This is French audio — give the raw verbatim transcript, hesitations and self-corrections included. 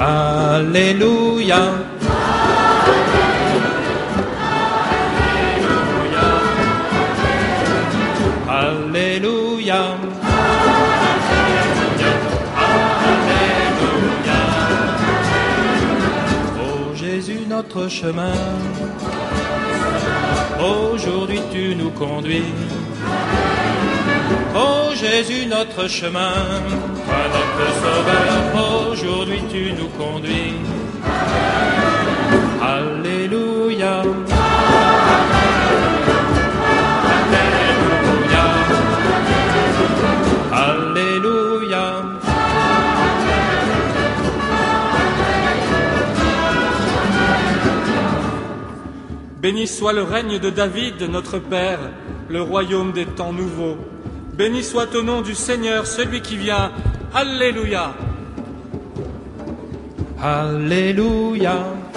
Alléluia. Alléluia. Alléluia. Oh Jésus, notre chemin, aujourd'hui tu nous conduis. Oh Jésus, notre chemin, toi notre sauveur, aujourd'hui tu nous conduis. Alléluia. Alléluia. Béni soit le règne de David, notre Père, le royaume des temps nouveaux. Béni soit au nom du Seigneur, celui qui vient. Alléluia. Alléluia.